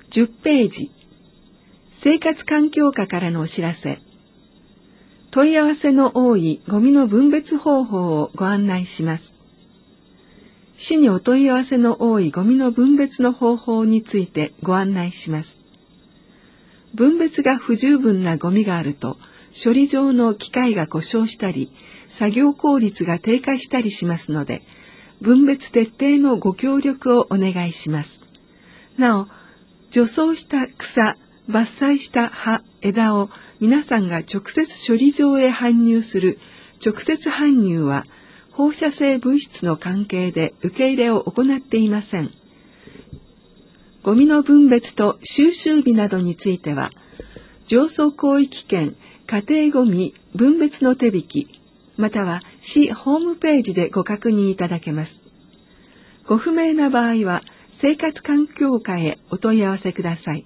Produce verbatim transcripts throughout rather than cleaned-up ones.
じゅっページ、生活環境課からのお知らせ。問い合わせの多いゴミの分別方法をご案内します。市にお問い合わせの多いゴミの分別の方法についてご案内します。分別が不十分なゴミがあると、処理場の機械が故障したり、作業効率が低下したりしますので、分別徹底のご協力をお願いします。なお、除草した草、伐採した葉、枝を皆さんが直接処理場へ搬入する直接搬入は、放射性物質の関係で受け入れを行っていません。ゴミの分別と収集日などについては、上層広域圏家庭ゴミ分別の手引き、または市ホームページでご確認いただけます。ご不明な場合は、生活環境課へお問い合わせください。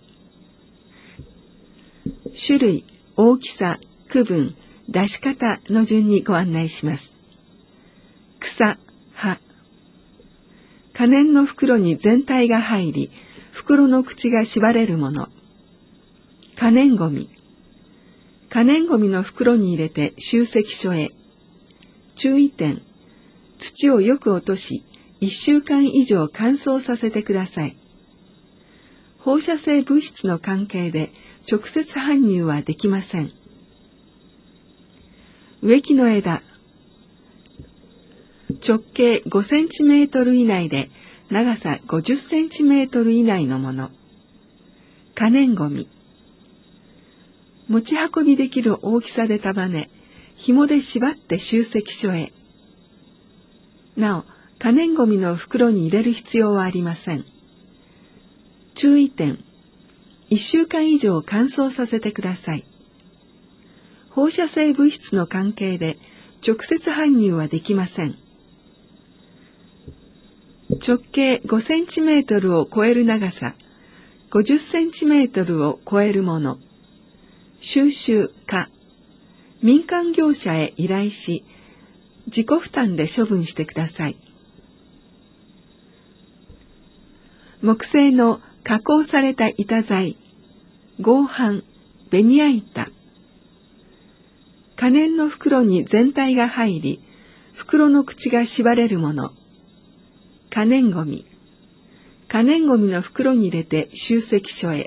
種類、大きさ、区分、出し方の順にご案内します。草、葉。可燃の袋に全体が入り、袋の口が縛れるもの。可燃ごみ。可燃ごみの袋に入れて集積所へ。注意点。土をよく落とし、いっしゅうかん以上乾燥させてください。放射性物質の関係で直接搬入はできません。植木の枝。直径ごセンチメートル以内で長さごじゅっセンチメートル以内のもの。可燃ごみ。持ち運びできる大きさで束ね、紐で縛って集積所へ。なお、可燃ごみの袋に入れる必要はありません。注意点。いっしゅうかん以上乾燥させてください。放射性物質の関係で直接搬入はできません。直径ごセンチメートルを超える長さ、ごじゅっセンチメートルを超えるもの。収集可。民間業者へ依頼し、自己負担で処分してください。木製の加工された板材、合板、ベニヤ板。可燃の袋に全体が入り、袋の口が縛れるもの。可燃ごみ。可燃ごみの袋に入れて集積所へ。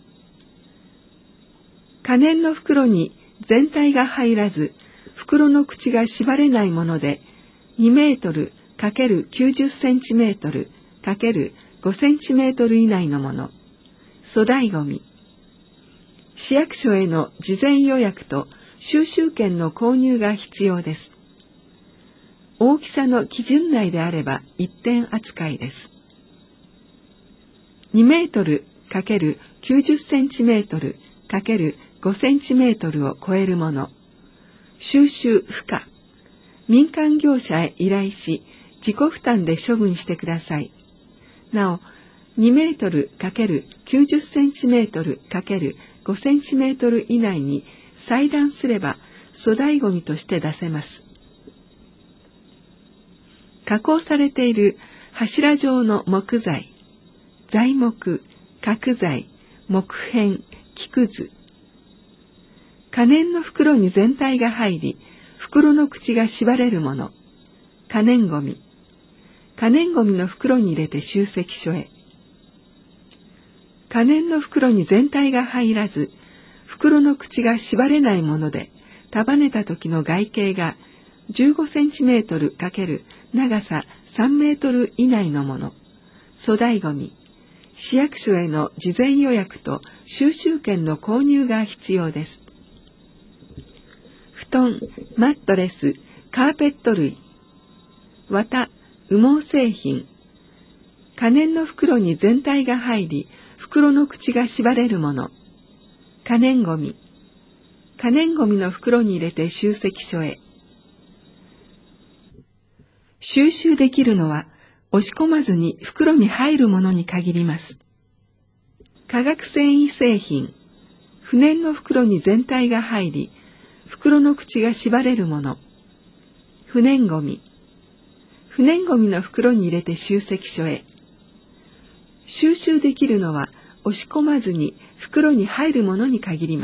可燃の袋に全体が入らず、袋の口が縛れないもので、にメートル ×きゅうじゅっセンチメートル ×ごセンチメートル以内のもの。粗大ごみ。市役所への事前予約と収集券の購入が必要です。大きさの基準内であれば一点扱いです。にメートル ×きゅうじゅっセンチメートル ×ごセンチメートルを超えるもの。収集不可。民間業者へ依頼し、自己負担で処分してください。なお、にメートル ×きゅうじゅっセンチメートル ×ごセンチメートル以内に裁断すれば粗大ごみとして出せます。加工されている柱状の木材、材木、角材、木片、木くず。可燃の袋に全体が入り、袋の口が縛れるもの。可燃ごみ。可燃ごみの袋に入れて集積所へ。可燃の袋に全体が入らず、袋の口が縛れないもので、束ねた時の外径がじゅうごセンチメートル×長ささんメートル以内のもの。粗大ごみ。市役所への事前予約と収集券の購入が必要です。布団、マットレス、カーペット類。綿、羽毛製品。可燃の袋に全体が入り、袋の口が縛れるもの。可燃ごみ。可燃ごみの袋に入れて集積所へ。収集できるのは、押し込まずに袋に入るものに限ります。化学繊維製品。不燃の袋に全体が入り、袋の口が縛れるもの。不燃ごみ。不燃ごみの袋に入れて集積所へ。収集できるのは、 押し込まずに袋に入るものに限ります。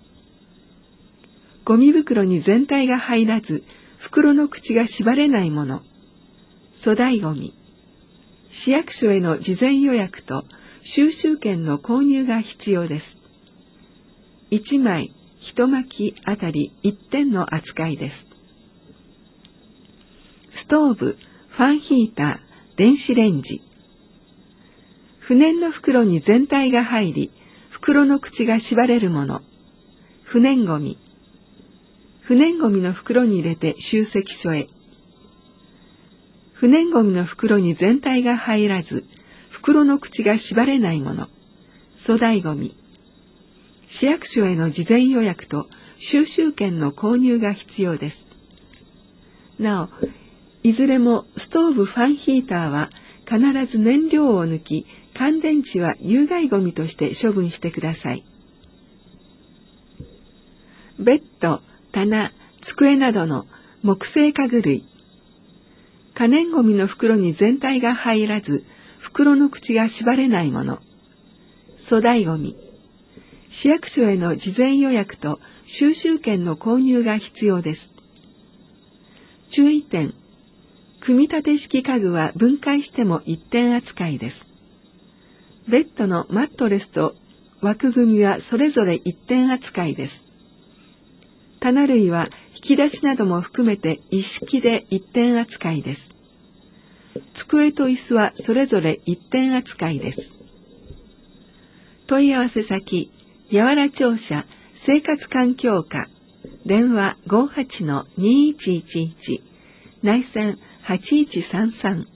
ゴミ袋に全体が入らず、袋の口が縛れないもの、粗大ゴミ。市役所への事前予約と収集券の購入が必要です。いちまいいち巻きあたりいってんの扱いです。ストーブ、ファンヒーター、電子レンジ。不燃の袋に全体が入り、袋の口が縛れるもの、不燃ゴミ。不燃ゴミの袋に入れて集積所へ。不燃ゴミの袋に全体が入らず、袋の口が縛れないもの、粗大ゴミ。市役所への事前予約と収集券の購入が必要です。なお、いずれもストーブファンヒーターは必ず燃料を抜き、乾電池は有害ゴミとして処分してください。ベッド、棚、机などの木製家具類。可燃ゴミの袋に全体が入らず、袋の口が縛れないもの、粗大ゴミ。市役所への事前予約と収集券の購入が必要です。注意点。組み立て式家具は分解してもいってん扱いです。ベッドのマットレスと枠組みはそれぞれいってん扱いです。棚類は引き出しなども含めて一式でいってん扱いです。机と椅子はそれぞれいってん扱いです。問い合わせ先、八原庁舎生活環境課、電話 ごーはちのにーいちいちいち、内線はちいちさんさん。